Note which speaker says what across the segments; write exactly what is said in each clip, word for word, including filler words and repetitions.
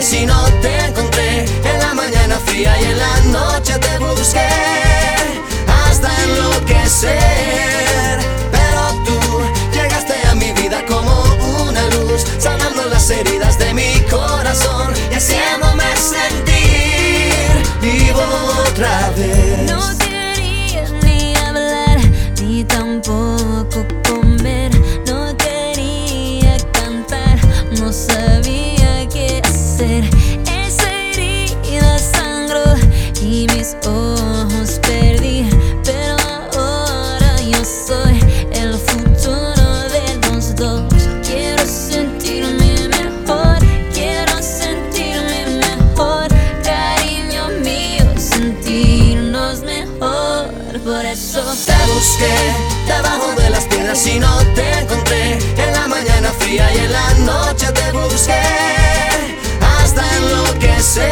Speaker 1: piedras y no te encontré. En la mañana fría y en la noche te busqué hasta enloquecer. Pero tú llegaste a mi vida como una luz, sanando las heridas de mi corazón y haciéndome sentir vivo otra vez.
Speaker 2: No quería ni hablar, ni tampoco comer. No quería cantar, no sabía qué hacer. Esa herida sangró y mis ojos perdí. Pero ahora yo soy el futuro de los dos. Quiero sentirme mejor, quiero sentirme mejor. Cariño mío, sentirnos mejor. Por eso
Speaker 1: te busqué debajo de las piedras y no te encontré. En la mañana fría y en la noche te busqué hasta enloquecer.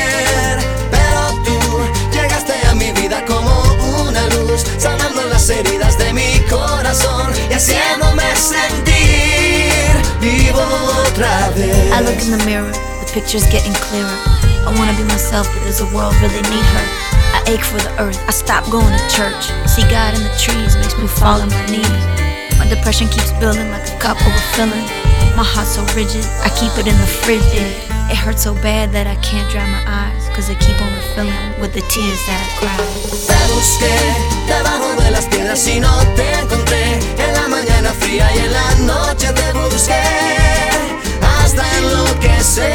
Speaker 1: Pero tú llegaste a mi vida como una luz, sanando las heridas de mi corazón y haciéndome sentir vivo otra vez.
Speaker 3: I look in the mirror, the picture's getting clearer. I wanna be myself, but does the world really need her? I ache for the earth, I stop going to church. See God in the trees makes me fall on my knees. My depression keeps building like a cup overfilling. My heart's so rigid, I keep it in the fridge. It hurts so bad that I can't dry my eyes, cause they keep on refilling with the tears that I cry.
Speaker 1: Te busqué debajo de las piedras y no te encontré. En la mañana fría y en la noche te busqué hasta enloquecer.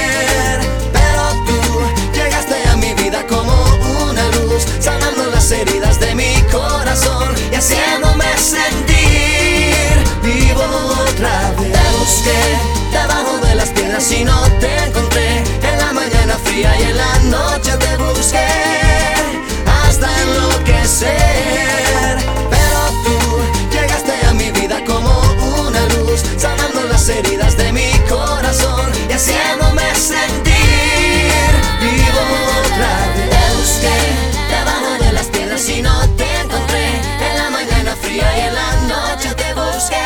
Speaker 1: Pero tú llegaste a mi vida como una luz, sanando las heridas de mi corazón y haciéndome sentir vivo otra vez. Te busqué debajo de las piedras y no te encontré. En la mañana fría y en la noche te busqué hasta enloquecer. Pero tú llegaste a mi vida como una luz, sanando las heridas de mi corazón y haciéndome sentir vivo otra vez. Te busqué debajo de las piedras y no te encontré. En la mañana fría y en la noche te busqué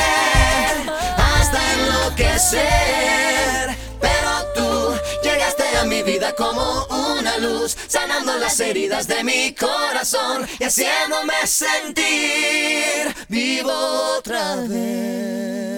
Speaker 1: hasta enloquecer. Pero tú llegaste a mi vida como una luz, sanando las heridas de mi corazón y haciéndome sentir vivo otra vez.